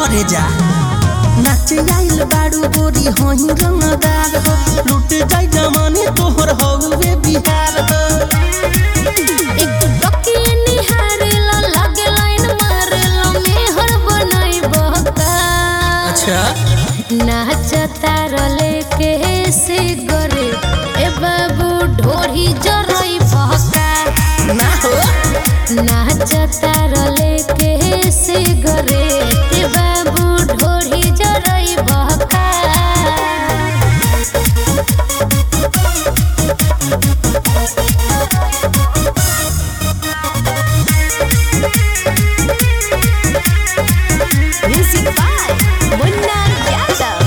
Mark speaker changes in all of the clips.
Speaker 1: करे जा नाचे आइल बाड़ू गोरी होई रंगदार हो लूट जाई जमाने तोहर हौवे बिहार हो
Speaker 2: एक टोकी निहारेला लागे लाइन मारेला मेहर बनाई बहका।
Speaker 1: अच्छा
Speaker 2: नाचता लेके से गरे ए बाबू ढोरी जरई बहका
Speaker 1: ना हो
Speaker 2: नाचता लेके से गरे ए बाबू ढोरी जरई बहका। Music by Munna Yadav.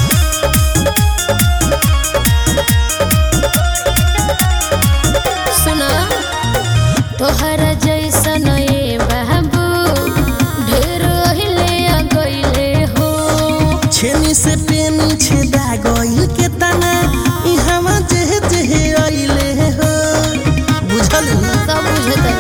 Speaker 2: सुना तोहरा जैसन ए बाबू ढेर हिले आ गइले हो
Speaker 1: छेनी से पेनी छेदा गइल के तना ई हवा जेहे जेहे आइले हो बुझल
Speaker 2: सब बुझतन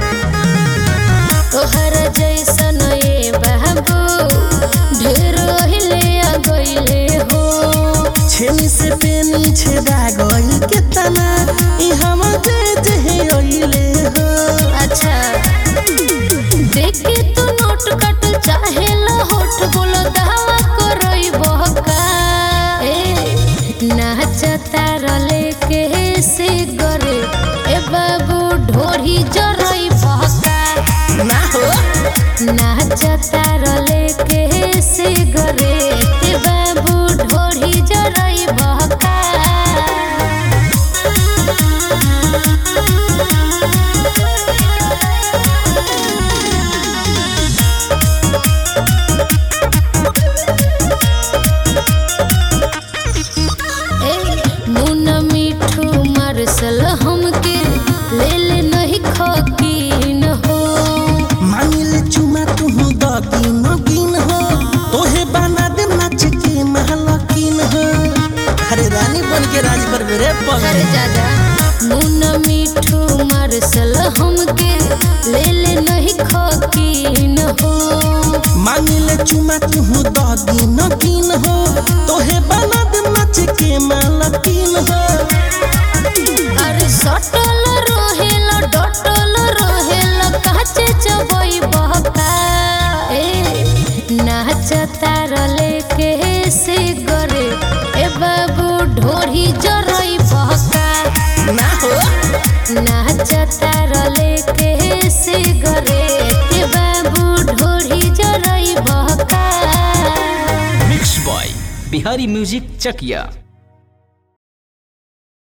Speaker 2: तोहरा जैसन ए बाबू ढेर हिले आ गइले हो
Speaker 1: छेनी से पेनी छेदा गइल के तना ई हवा जेहे जेहे आइले हो
Speaker 2: अच्छा देख के तू नोट कट चाहे ला होठ बोलो दावा करई बहका ए नाचता लेके से गरे ए बाबू ढोरी जरई बहका
Speaker 1: ना हो
Speaker 2: नाचता लेके से गरे ए बाबू ढोरी जरई बहका। मुन्ना मिठू मार्शल हमके ले ले नहीं खकीन हो
Speaker 1: मानिल चुमा तू दगिन गिन हो तोहे बना दे नाच के महलकिन हो अरे रानी बन के राज करबे रे
Speaker 2: अरे
Speaker 1: पगले
Speaker 2: जाजा मुन्ना मिठू मार्शल हमके ले ले नहीं खकीन हो
Speaker 1: मानिल चुमा तू दगिन गिन हो तोहे बना दे नाच के महलकिन हो
Speaker 2: अरे सटल रहेला डटल रहेला काचे चबई बहका ए नाचता लेके से गरे ए बाबू ढोरी जरई बहका
Speaker 1: ना हो
Speaker 2: नाचता लेके से गरे ए बाबू ढोरी जरई बहका।
Speaker 3: मिक्स बॉय बिहारी म्यूजिक चकिया।